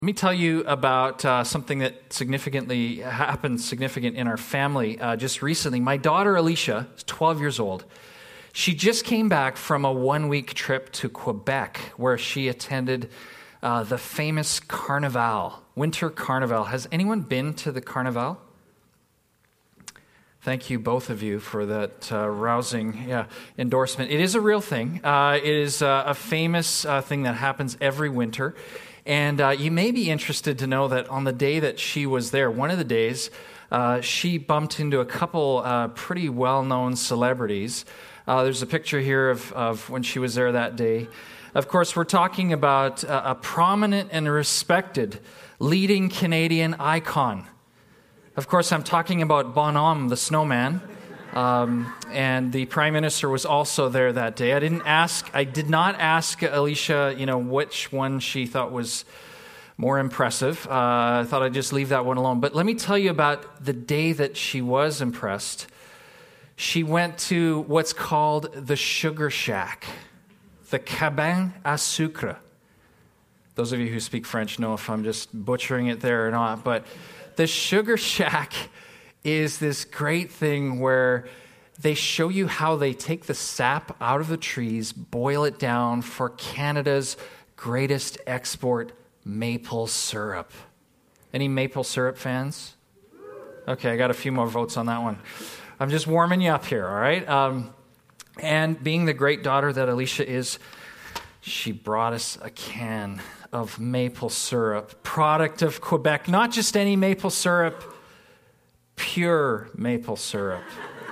Let me tell you about something that significant in our family just recently. My daughter Alicia is 12 years old. She just came back from a 1-week trip to Quebec where she attended the famous Carnival, Winter Carnival. Has anyone been to the Carnival? Thank you, both of you, for that rousing endorsement. It is a real thing. It is a famous thing that happens every winter. And you may be interested to know that on the day that she was there, one of the days, she bumped into a couple pretty well-known celebrities. There's a picture here of when she was there that day. Of course, we're talking about a prominent and respected leading Canadian icon. Of course, I'm talking about Bonhomme, the snowman. And the Prime Minister was also there that day. I did not ask Alicia, which one she thought was more impressive. I thought I'd just leave that one alone. But let me tell you about the day that she was impressed. She went to what's called the Sugar Shack, the Cabane à Sucre. Those of you who speak French know if I'm just butchering it there or not. But the Sugar Shack is this great thing where they show you how they take the sap out of the trees, boil it down for Canada's greatest export, maple syrup. Any maple syrup fans? Okay, I got a few more votes on that one. I'm just warming you up here, all right? And being the great daughter that Alicia is, she brought us a can of maple syrup, product of Quebec. Not just any maple syrup, pure maple syrup.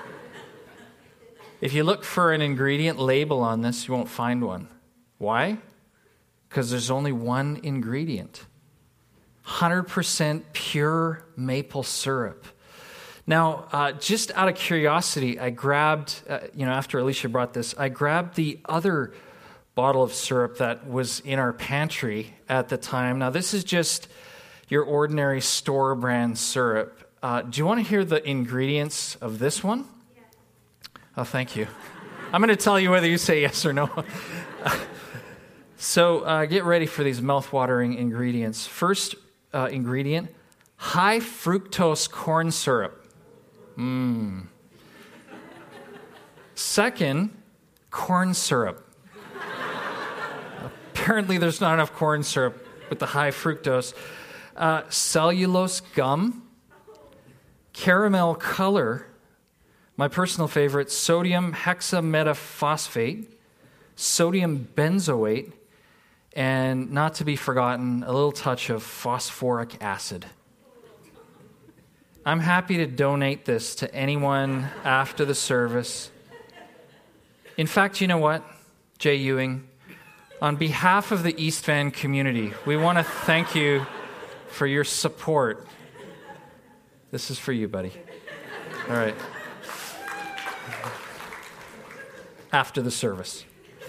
If you look for an ingredient label on this, you won't find one. Why? Because there's only one ingredient. 100% pure maple syrup. Now, just out of curiosity, I grabbed, after Alicia brought this, I grabbed the other bottle of syrup that was in our pantry at the time. Now, this is just your ordinary store brand syrup. Do you want to hear the ingredients of this one? Yes. Oh, thank you. I'm going to tell you whether you say yes or no. So get ready for these mouth-watering ingredients. First ingredient, high fructose corn syrup. Second, corn syrup. Apparently there's not enough corn syrup with the high fructose. Cellulose gum. Caramel color, my personal favorite, sodium hexametaphosphate, sodium benzoate, and not to be forgotten, a little touch of phosphoric acid. I'm happy to donate this to anyone after the service. In fact, you know what, Jay Ewing? On behalf of the East Van community, we want to thank you for your support. This is for you, buddy. All right. After the service.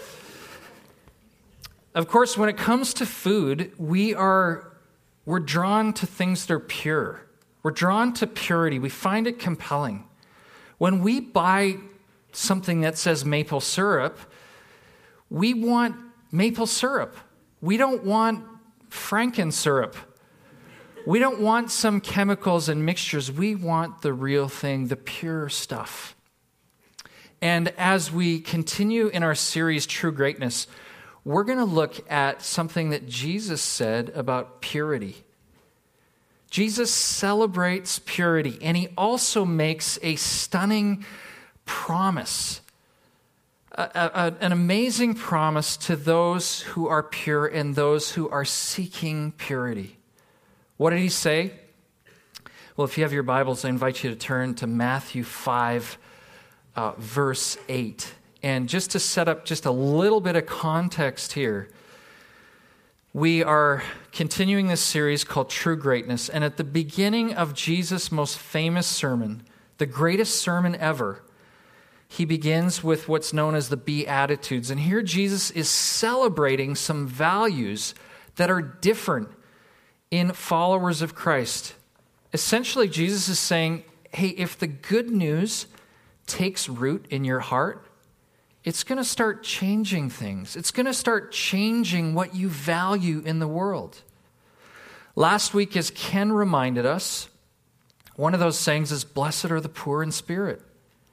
Of course, when it comes to food, we're drawn to things that are pure. We're drawn to purity. We find it compelling. When we buy something that says maple syrup, we want maple syrup. We don't want Franken syrup. We don't want some chemicals and mixtures. We want the real thing, the pure stuff. And as we continue in our series, True Greatness, we're going to look at something that Jesus said about purity. Jesus celebrates purity, and he also makes a stunning promise, an amazing promise to those who are pure and those who are seeking purity. What did he say? Well, if you have your Bibles, I invite you to turn to Matthew 5, verse 8. And just to set up just a little bit of context here, we are continuing this series called True Greatness. And at the beginning of Jesus' most famous sermon, the greatest sermon ever, he begins with what's known as the Beatitudes. And here Jesus is celebrating some values that are different in followers of Christ. Essentially, Jesus is saying, hey, if the good news takes root in your heart, it's going to start changing things. It's going to start changing what you value in the world. Last week, as Ken reminded us, one of those sayings is, "Blessed are the poor in spirit."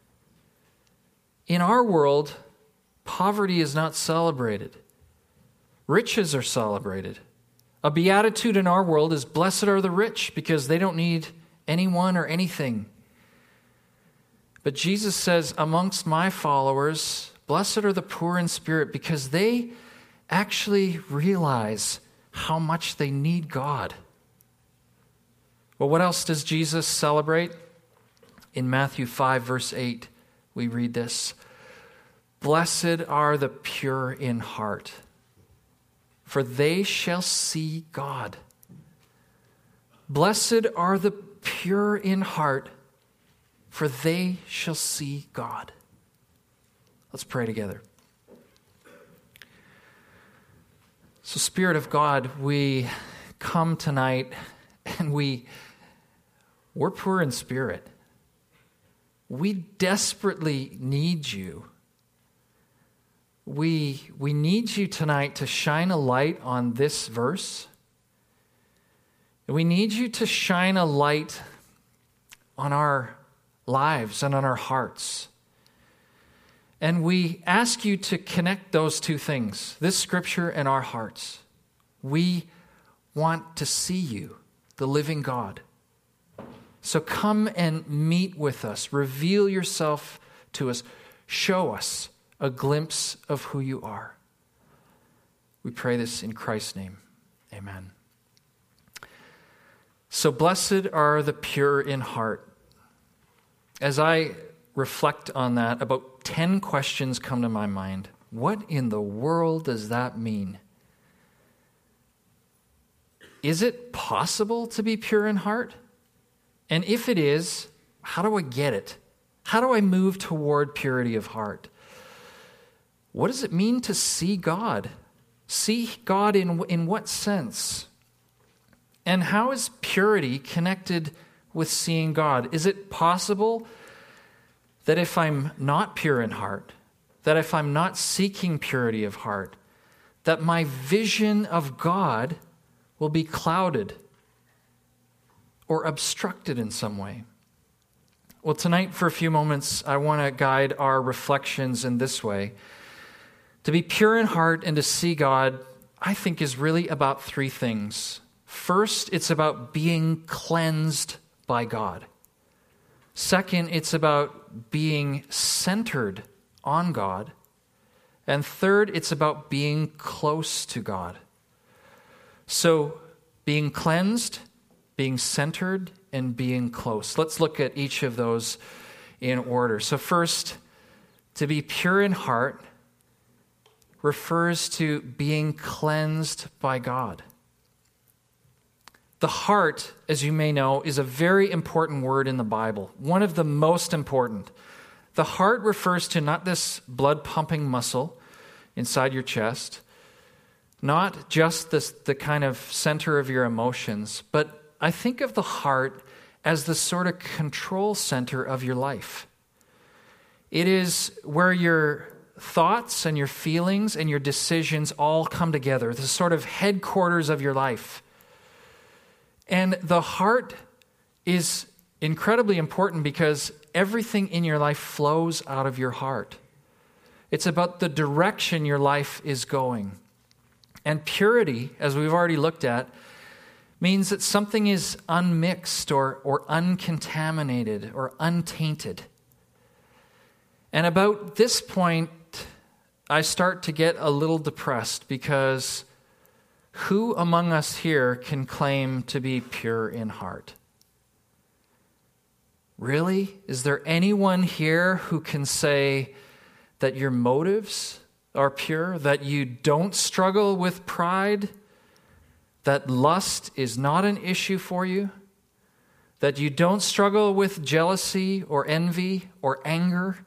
In our world, poverty is not celebrated. Riches are celebrated. A beatitude in our world is, "Blessed are the rich," because they don't need anyone or anything. But Jesus says, amongst my followers, blessed are the poor in spirit, because they actually realize how much they need God. Well, what else does Jesus celebrate? In Matthew 5, verse 8, we read this: "Blessed are the pure in heart, for they shall see God." Blessed are the pure in heart, for they shall see God. Let's pray together. So, Spirit of God, we come tonight and we're poor in spirit. We desperately need you. We need you tonight to shine a light on this verse. We need you to shine a light on our lives and on our hearts. And we ask you to connect those two things, this scripture and our hearts. We want to see you, the living God. So come and meet with us. Reveal yourself to us. Show us a glimpse of who you are. We pray this in Christ's name. Amen. So blessed are the pure in heart. As I reflect on that, about 10 questions come to my mind. What in the world does that mean? Is it possible to be pure in heart? And if it is, how do I get it? How do I move toward purity of heart? What does it mean to see God? See God in what sense? And how is purity connected with seeing God? Is it possible that if I'm not pure in heart, that if I'm not seeking purity of heart, that my vision of God will be clouded or obstructed in some way? Well, tonight, for a few moments, I want to guide our reflections in this way. To be pure in heart and to see God, I think, is really about three things. First, it's about being cleansed by God. Second, it's about being centered on God. And third, it's about being close to God. So, being cleansed, being centered, and being close. Let's look at each of those in order. So first, to be pure in heart refers to being cleansed by God. The heart, as you may know, is a very important word in the Bible, one of the most important. The heart refers to not this blood-pumping muscle inside your chest, not just the kind of center of your emotions, but I think of the heart as the sort of control center of your life. It is where your thoughts and your feelings and your decisions all come together, the sort of headquarters of your life. And the heart is incredibly important because everything in your life flows out of your heart. It's about the direction your life is going. And purity, as we've already looked at, means that something is unmixed or uncontaminated or untainted. And about this point, I start to get a little depressed because who among us here can claim to be pure in heart? Really? Is there anyone here who can say that your motives are pure, that you don't struggle with pride, that lust is not an issue for you, that you don't struggle with jealousy or envy or anger?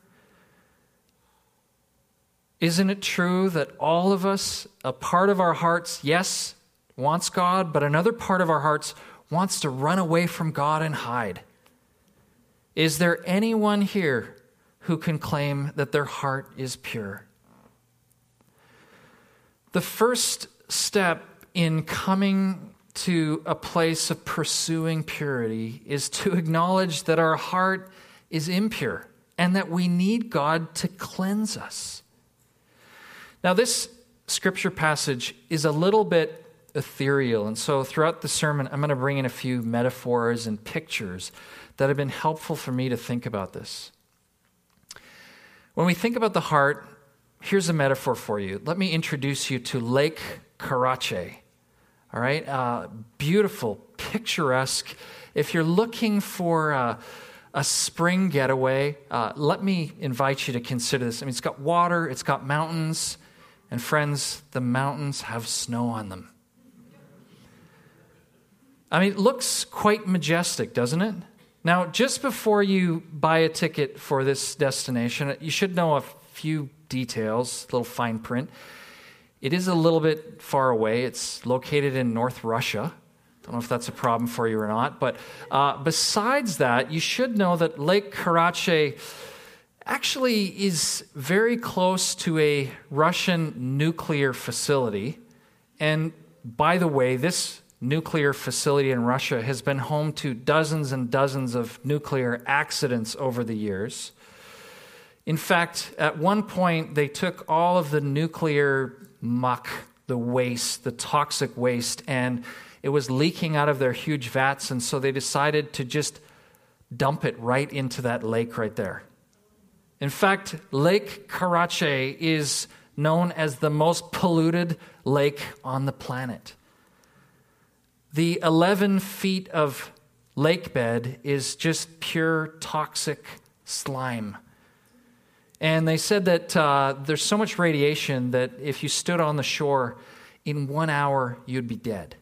Isn't it true that all of us, a part of our hearts, yes, wants God, but another part of our hearts wants to run away from God and hide? Is there anyone here who can claim that their heart is pure? The first step in coming to a place of pursuing purity is to acknowledge that our heart is impure and that we need God to cleanse us. Now, this scripture passage is a little bit ethereal, and so throughout the sermon, I'm going to bring in a few metaphors and pictures that have been helpful for me to think about this. When we think about the heart, here's a metaphor for you. Let me introduce you to Lake Karachay. All right, beautiful, picturesque. If you're looking for a spring getaway, let me invite you to consider this. I mean, it's got water, it's got mountains, and friends, the mountains have snow on them. I mean, it looks quite majestic, doesn't it? Now, just before you buy a ticket for this destination, you should know a few details, a little fine print. It is a little bit far away. It's located in North Russia. Don't know if that's a problem for you or not. But besides that, you should know that Lake Karachay actually is very close to a Russian nuclear facility. And by the way, this nuclear facility in Russia has been home to dozens and dozens of nuclear accidents over the years. In fact, at one point, they took all of the nuclear muck, the waste, the toxic waste, and it was leaking out of their huge vats, and so they decided to just dump it right into that lake right there. In fact, Lake Karachay is known as the most polluted lake on the planet. The 11 feet of lake bed is just pure toxic slime. And they said that there's so much radiation that if you stood on the shore, in 1 hour, you'd be dead.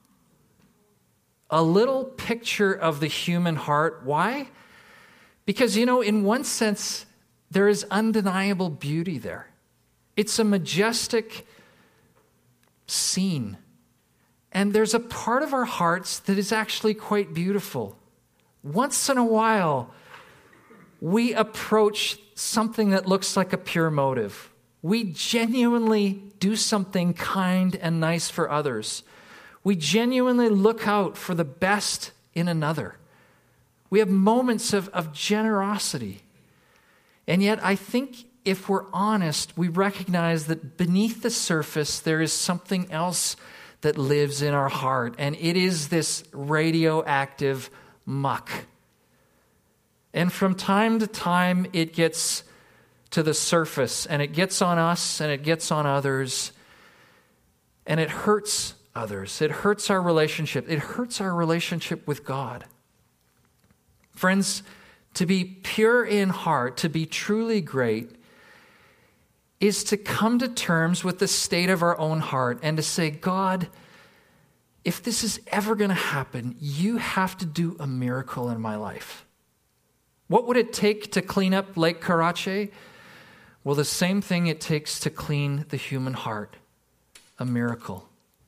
A little picture of the human heart. Why? Because, in one sense, there is undeniable beauty there. It's a majestic scene. And there's a part of our hearts that is actually quite beautiful. Once in a while, we approach something that looks like a pure motive. We genuinely do something kind and nice for others. We genuinely look out for the best in another. We have moments of generosity. And yet, I think if we're honest, we recognize that beneath the surface, there is something else that lives in our heart, and it is this radioactive muck. And from time to time, it gets to the surface, and it gets on us, and it gets on others, and it hurts others. It hurts our relationship. It hurts our relationship with God. Friends, to be pure in heart, to be truly great, is to come to terms with the state of our own heart and to say, God, if this is ever going to happen, you have to do a miracle in my life. What would it take to clean up Lake Karachay? Well, the same thing it takes to clean the human heart, a miracle.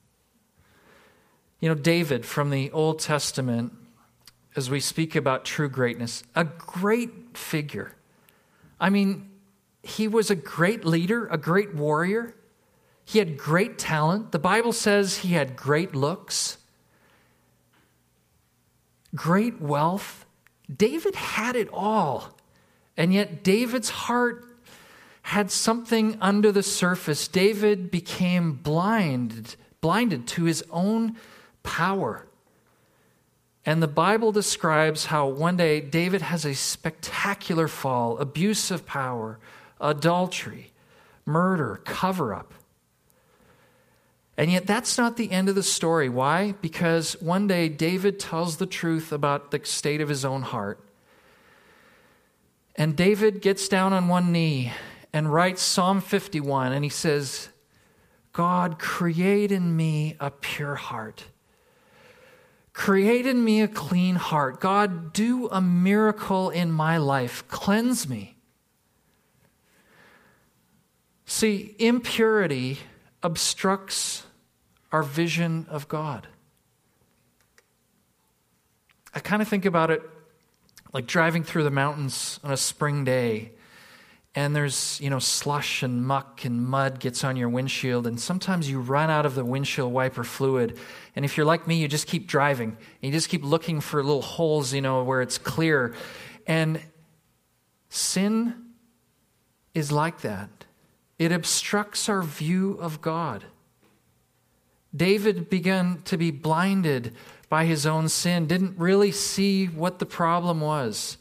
David from the Old Testament, as we speak about true greatness, a great figure. I mean, he was a great leader, a great warrior. He had great talent. The Bible says he had great looks, great wealth. David had it all. And yet David's heart had something under the surface. David became blinded to his own power. And the Bible describes how one day David has a spectacular fall, abuse of power, adultery, murder, cover-up. And yet that's not the end of the story. Why? Because one day David tells the truth about the state of his own heart. And David gets down on one knee and writes Psalm 51, and he says, God, create in me a pure heart. Create in me a clean heart. God, do a miracle in my life. Cleanse me. See, impurity obstructs our vision of God. I kind of think about it like driving through the mountains on a spring day, and there's, slush and muck and mud gets on your windshield, and sometimes you run out of the windshield wiper fluid. And if you're like me, you just keep driving, and you just keep looking for little holes, where it's clear. And sin is like that. It obstructs our view of God. David began to be blinded by his own sin, didn't really see what the problem was.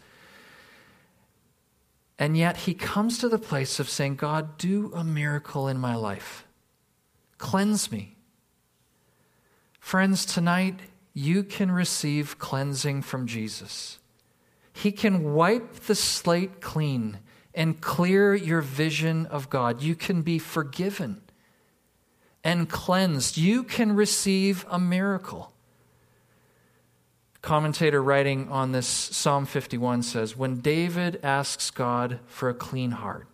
And yet he comes to the place of saying, God, do a miracle in my life. Cleanse me. Friends, tonight you can receive cleansing from Jesus. He can wipe the slate clean and clear your vision of God. You can be forgiven and cleansed. You can receive a miracle. Commentator writing on this Psalm 51 says, when David asks God for a clean heart,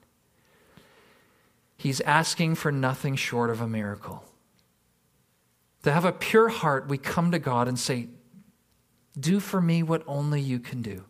he's asking for nothing short of a miracle. To have a pure heart, we come to God and say, do for me what only you can do.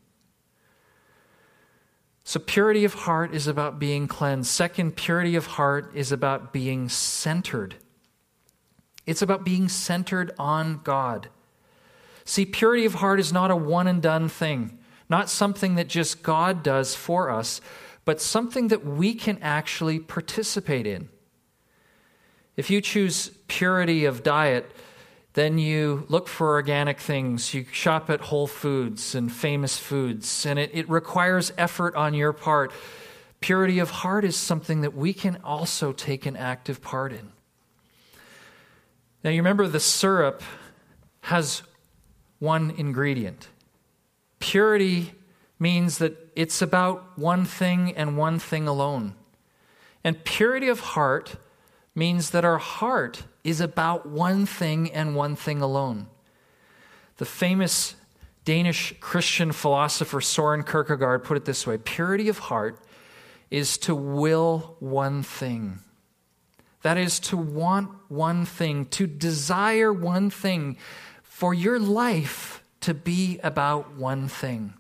So purity of heart is about being cleansed. Second, purity of heart is about being centered. It's about being centered on God. See, purity of heart is not a one-and-done thing, not something that just God does for us, but something that we can actually participate in. If you choose purity of diet, then you look for organic things. You shop at Whole Foods and Famous Foods, and it requires effort on your part. Purity of heart is something that we can also take an active part in. Now, you remember the syrup has one ingredient. Purity means that it's about one thing and one thing alone. And purity of heart means that our heart is about one thing and one thing alone. The famous Danish Christian philosopher Søren Kierkegaard put it this way: purity of heart is to will one thing. That is to want one thing, to desire one thing, for your life to be about one thing.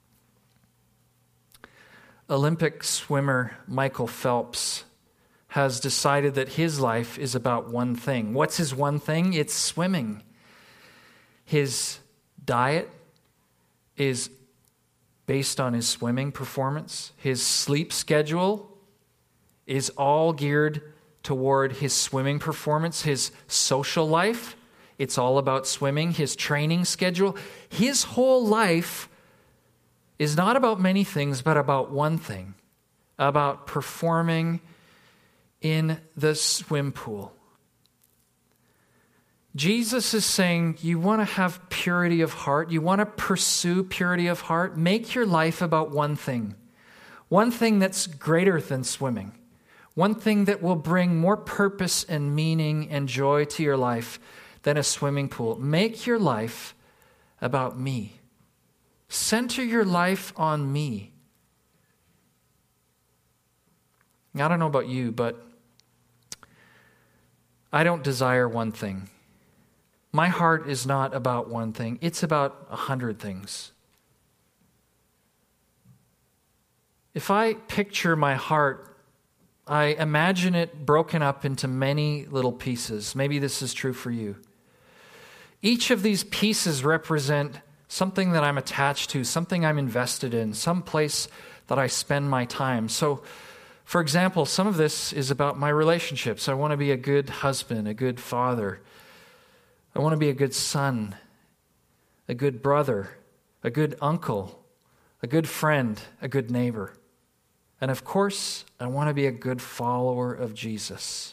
Olympic swimmer Michael Phelps has decided that his life is about one thing. What's his one thing? It's swimming. His diet is based on his swimming performance. His sleep schedule is all geared toward his swimming performance. His social life, it's all about swimming. His training schedule, his whole life is not about many things, but about one thing, about performing in the swim pool. Jesus is saying, you want to have purity of heart, you want to pursue purity of heart, make your life about one thing that's greater than swimming, one thing that will bring more purpose and meaning and joy to your life than a swimming pool. Make your life about me. Center your life on me. I don't know about you, but I don't desire one thing. My heart is not about one thing. It's about 100 things. If I picture my heart, I imagine it broken up into many little pieces. Maybe this is true for you. Each of these pieces represent something that I'm attached to, something I'm invested in, some place that I spend my time. So, for example, some of this is about my relationships. I want to be a good husband, a good father. I want to be a good son, a good brother, a good uncle, a good friend, a good neighbor. And of course, I want to be a good follower of Jesus.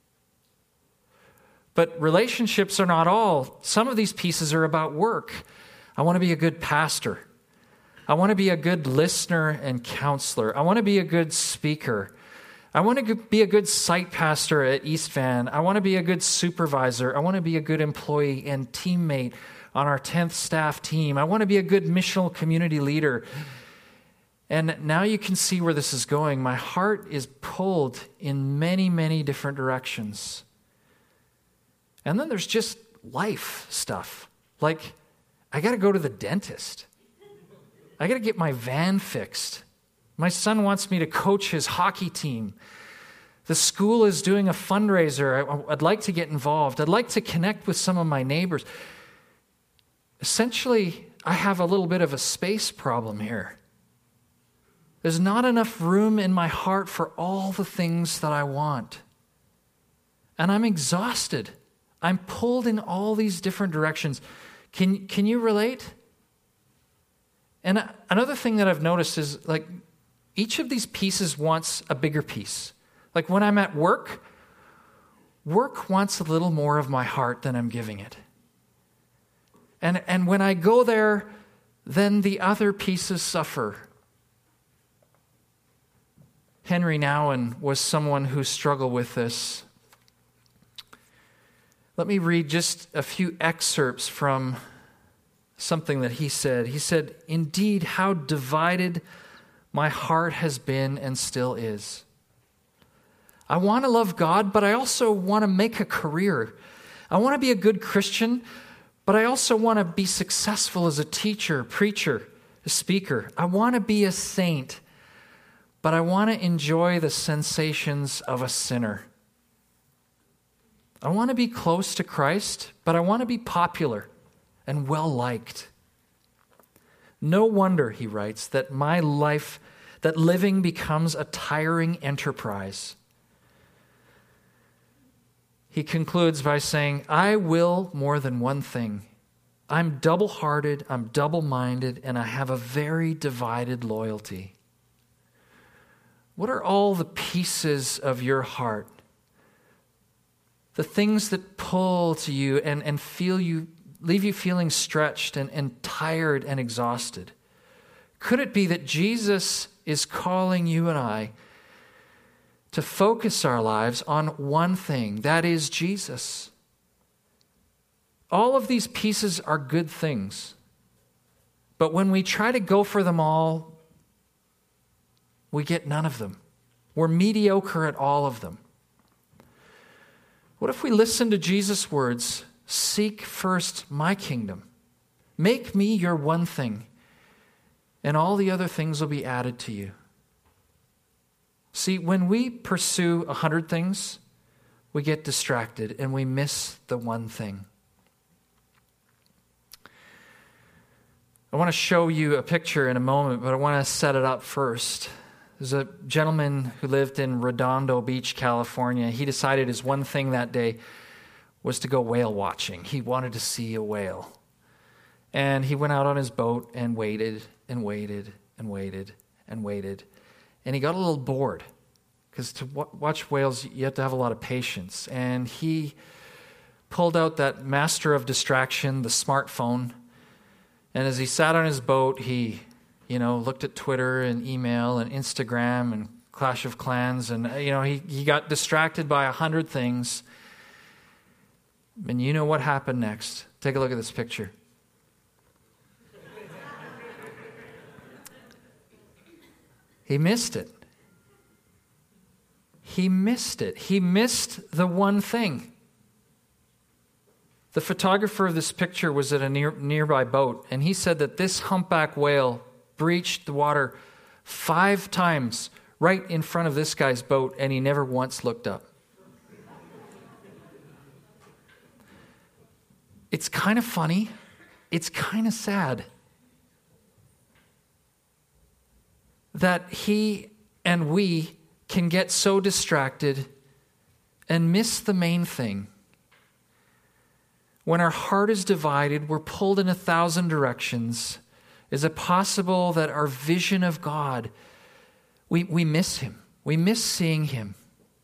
But relationships are not all. Some of these pieces are about work. I want to be a good pastor. I want to be a good listener and counselor. I want to be a good speaker. I want to be a good site pastor at East Van. I want to be a good supervisor. I want to be a good employee and teammate on our 10th staff team. I want to be a good missional community leader. And now you can see where this is going. My heart is pulled in many, many different directions. And then there's just life stuff. Like, I got to go to the dentist. I got to get my van fixed. My son wants me to coach his hockey team. The school is doing a fundraiser. I'd like to get involved. I'd like to connect with some of my neighbors. Essentially, I have a little bit of a space problem here. There's not enough room in my heart for all the things that I want. And I'm exhausted. I'm pulled in all these different directions. Can you relate? And another thing that I've noticed is like each of these pieces wants a bigger piece. Like when I'm at work wants a little more of my heart than I'm giving it. And when I go there, then the other pieces suffer. Henry Nouwen was someone who struggled with this. Let me read just a few excerpts from something that he said. He said, "Indeed, how divided my heart has been and still is. I want to love God, but I also want to make a career. I want to be a good Christian, but I also want to be successful as a teacher, preacher, a speaker. I want to be a saint, but I want to enjoy the sensations of a sinner. I want to be close to Christ, but I want to be popular and well-liked. No wonder," he writes, "that that living becomes a tiring enterprise." He concludes by saying, "I will more than one thing. I'm double-hearted, I'm double-minded, and I have a very divided loyalty." What are all the pieces of your heart? The things that pull to you and leave you feeling stretched and tired and exhausted. Could it be that Jesus is calling you and I to focus our lives on one thing, that is Jesus? All of these pieces are good things, but when we try to go for them all, we get none of them. We're mediocre at all of them. What if we listen to Jesus' words, "Seek first my kingdom. Make me your one thing, and all the other things will be added to you." See, when we pursue 100 things, we get distracted and we miss the one thing. I want to show you a picture in a moment, but I want to set it up first. There's a gentleman who lived in Redondo Beach, California. He decided his one thing that day was to go whale watching. He wanted to see a whale. And he went out on his boat and waited and waited and waited and waited. And he got a little bored because to watch whales, you have to have a lot of patience. And he pulled out that master of distraction, the smartphone. And as he sat on his boat, he looked at Twitter and email and Instagram and Clash of Clans. And, he got distracted by 100 things. And you know what happened next? Take a look at this picture. He missed it. He missed it. He missed the one thing. The photographer of this picture was at a nearby boat, and he said that this humpback whale breached the water 5 times right in front of this guy's boat, and he never once looked up. It's kind of funny. It's kind of sad that he and we can get so distracted and miss the main thing. When our heart is divided, we're pulled in 1,000 directions. Is it possible that our vision of God, we miss Him? We miss seeing Him.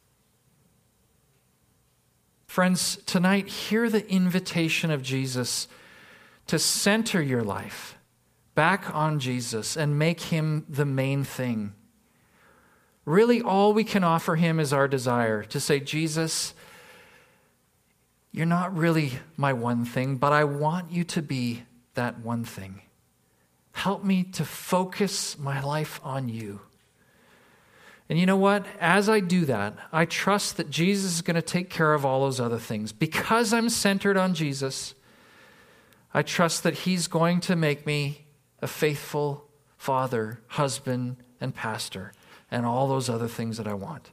Friends, tonight, hear the invitation of Jesus to center your life back on Jesus and make Him the main thing. Really, all we can offer Him is our desire to say, "Jesus, you're not really my one thing, but I want you to be that one thing. Help me to focus my life on you." And you know what? As I do that, I trust that Jesus is going to take care of all those other things. Because I'm centered on Jesus, I trust that He's going to make me a faithful father, husband, and pastor and all those other things that I want.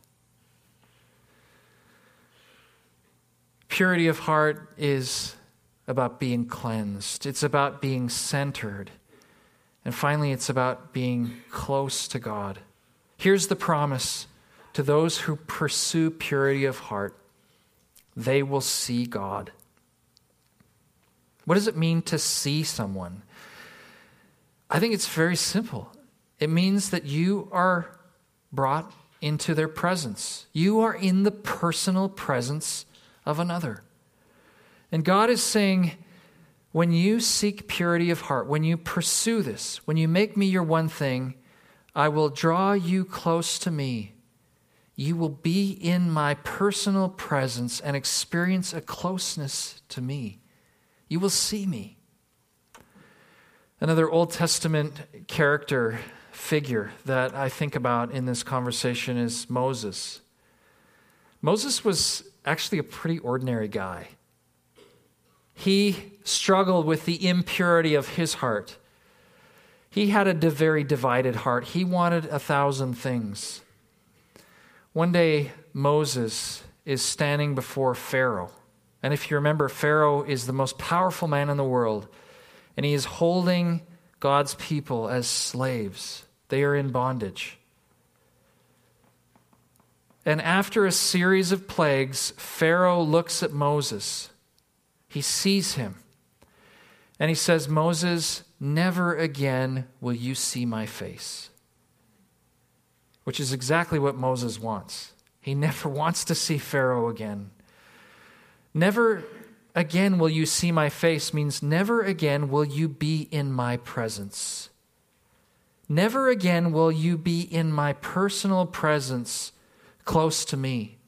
Purity of heart is about being cleansed. It's about being centered. And finally, it's about being close to God. Here's the promise to those who pursue purity of heart. They will see God. What does it mean to see someone? I think it's very simple. It means that you are brought into their presence. You are in the personal presence of another. And God is saying, when you seek purity of heart, when you pursue this, when you make me your one thing, I will draw you close to me. You will be in my personal presence and experience a closeness to me. You will see me. Another Old Testament character figure that I think about in this conversation is Moses. Moses was actually a pretty ordinary guy. He struggled with the impurity of his heart. He had a very divided heart. He wanted 1,000 things. One day, Moses is standing before Pharaoh. And if you remember, Pharaoh is the most powerful man in the world. And he is holding God's people as slaves. They are in bondage. And after a series of plagues, Pharaoh looks at Moses. He sees him. And he says, Moses, never again will you see my face. Which is exactly what Moses wants. He never wants to see Pharaoh again. Never again will you see my face means never again will you be in my presence. Never again will you be in my personal presence close to me.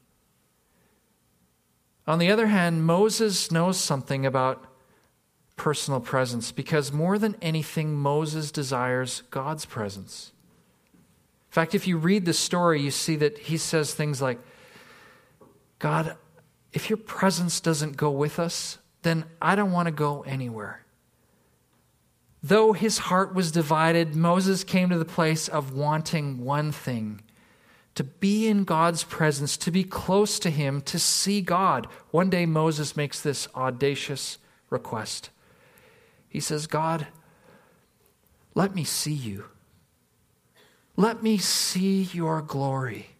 On the other hand, Moses knows something about personal presence because more than anything, Moses desires God's presence. In fact, if you read the story, you see that he says things like, God, if your presence doesn't go with us, then I don't want to go anywhere. Though his heart was divided, Moses came to the place of wanting one thing, to be in God's presence, to be close to him, to see God. One day Moses makes this audacious request. He says, God, let me see you. Let me see your glory.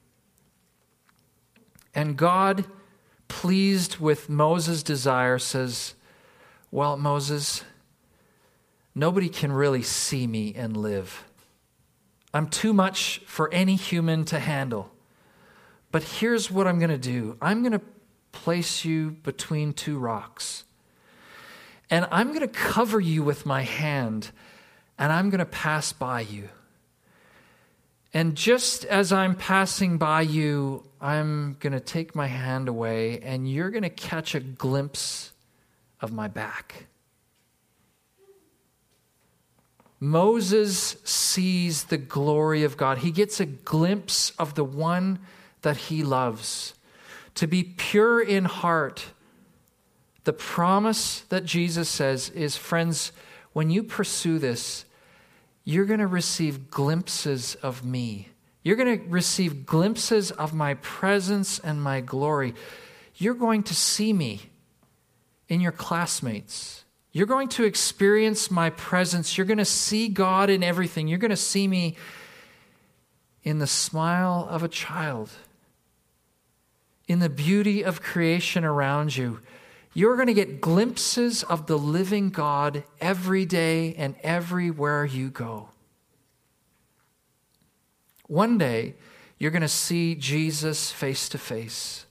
And God, pleased with Moses' desire, says, well, Moses, nobody can really see me and live. I'm too much for any human to handle. But here's what I'm going to do. I'm going to place you between two rocks. And I'm going to cover you with my hand, and I'm going to pass by you. And just as I'm passing by you, I'm going to take my hand away, and you're going to catch a glimpse of my back. Moses sees the glory of God. He gets a glimpse of the one that he loves. To be pure in heart, the promise that Jesus says is, friends, when you pursue this, you're going to receive glimpses of me. You're going to receive glimpses of my presence and my glory. You're going to see me in your classmates. You're going to experience my presence. You're going to see God in everything. You're going to see me in the smile of a child, in the beauty of creation around you. You're going to get glimpses of the living God every day and everywhere you go. One day, you're going to see Jesus face to face.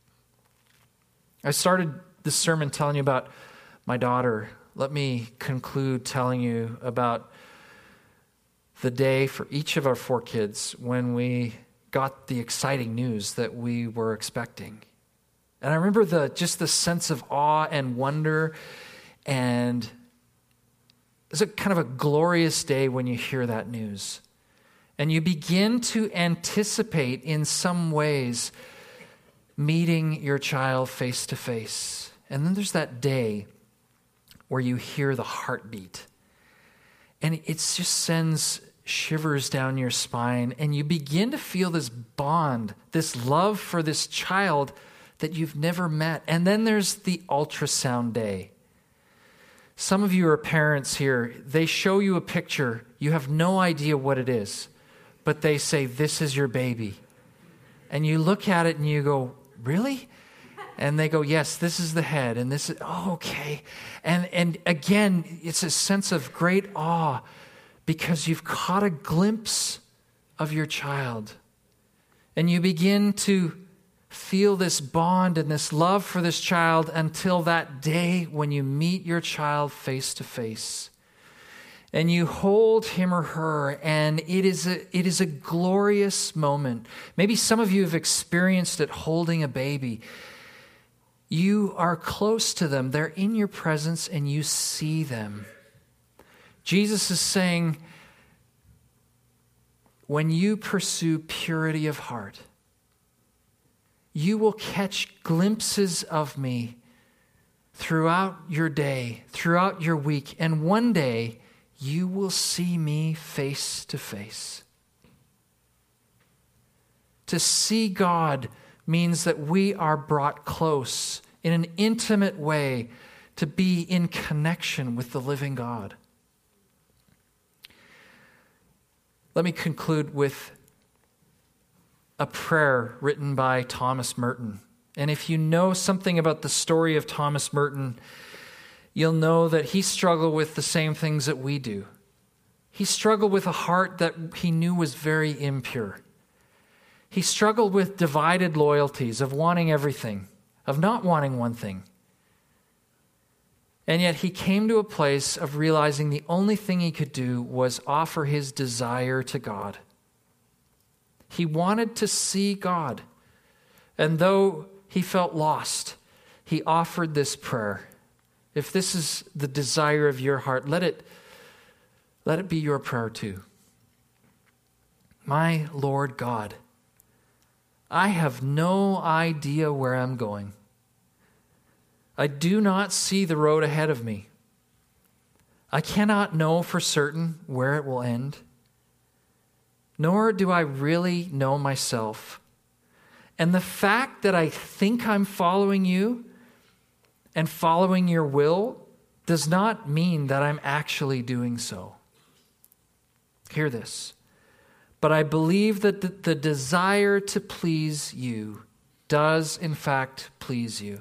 I started this sermon telling you about my daughter. Let me conclude telling you about the day for each of our 4 kids when we got the exciting news that we were expecting. And I remember just the sense of awe and wonder, and it's a kind of a glorious day when you hear that news. And you begin to anticipate in some ways meeting your child face to face. And then there's that day where you hear the heartbeat. And it just sends shivers down your spine, and you begin to feel this bond, this love for this child that you've never met. And then there's the ultrasound day. Some of you are parents here. They show you a picture. You have no idea what it is, but they say, "This is your baby." And you look at it and you go, "Really?" And they go, "Yes, this is the head, and this is," oh, okay. And again, it's a sense of great awe because you've caught a glimpse of your child. And you begin to feel this bond and this love for this child until that day when you meet your child face to face. And you hold him or her, and it is a glorious moment. Maybe some of you have experienced it holding a baby. You are close to them. They're in your presence, and you see them. Jesus is saying, when you pursue purity of heart, you will catch glimpses of me throughout your day, throughout your week, and one day you will see me face to face. To see God means that we are brought close in an intimate way to be in connection with the living God. Let me conclude with a prayer written by Thomas Merton. And if you know something about the story of Thomas Merton, you'll know that he struggled with the same things that we do. He struggled with a heart that he knew was very impure. He struggled with divided loyalties of wanting everything, of not wanting one thing. And yet he came to a place of realizing the only thing he could do was offer his desire to God. He wanted to see God. And though he felt lost, he offered this prayer. If this is the desire of your heart, let it be your prayer too. My Lord God, I have no idea where I'm going. I do not see the road ahead of me. I cannot know for certain where it will end. Nor do I really know myself. And the fact that I think I'm following you and following your will does not mean that I'm actually doing so. Hear this. But I believe that the desire to please you does in fact please you.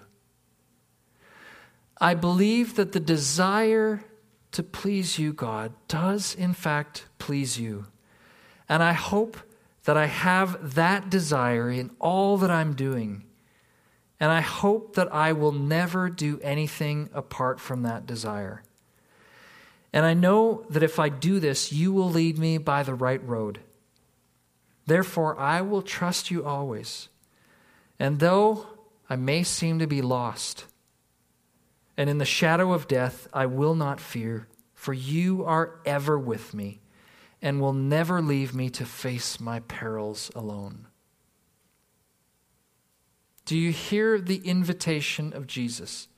I believe that the desire to please you, God, does in fact please you. And I hope that I have that desire in all that I'm doing. And I hope that I will never do anything apart from that desire. And I know that if I do this, you will lead me by the right road. Therefore, I will trust you always. And though I may seem to be lost, and in the shadow of death, I will not fear, for you are ever with me, and will never leave me to face my perils alone. Do you hear the invitation of Jesus?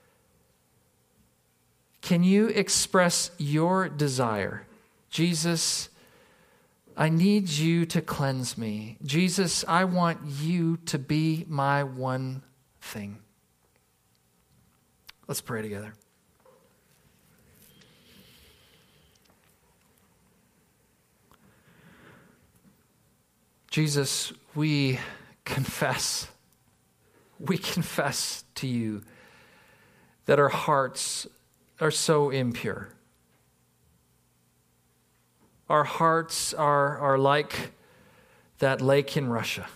Can you express your desire? Jesus, I need you to cleanse me. Jesus, I want you to be my one thing. Let's pray together. Jesus, we confess to you that our hearts are so impure. Our hearts are like that lake in Russia.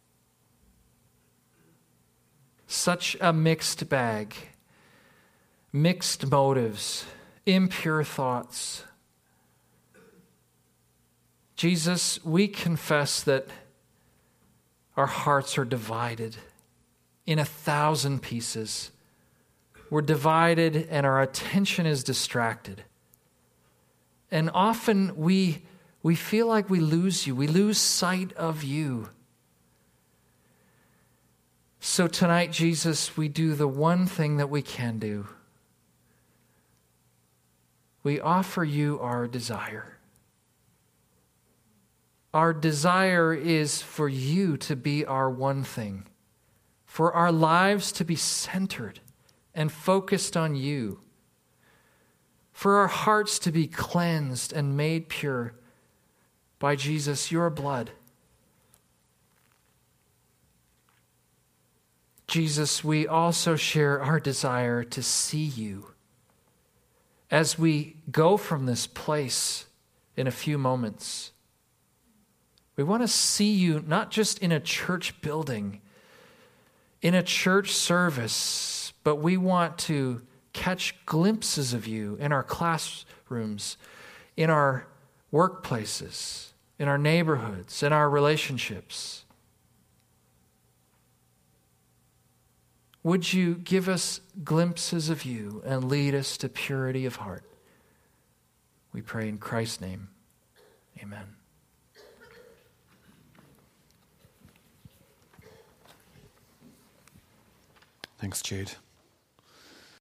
Such a mixed bag, mixed motives, impure thoughts. Jesus, we confess that our hearts are divided in 1,000 pieces. We're divided and our attention is distracted. And often we feel like we lose you. We lose sight of you. So tonight, Jesus, we do the one thing that we can do. We offer you our desire. Our desire is for you to be our one thing, for our lives to be centered and focused on you, for our hearts to be cleansed and made pure by Jesus, your blood. Jesus, we also share our desire to see you as we go from this place in a few moments. We want to see you not just in a church building, in a church service, but we want to catch glimpses of you in our classrooms, in our workplaces, in our neighborhoods, in our relationships. Would you give us glimpses of you and lead us to purity of heart? We pray in Christ's name. Amen. Thanks, Jude.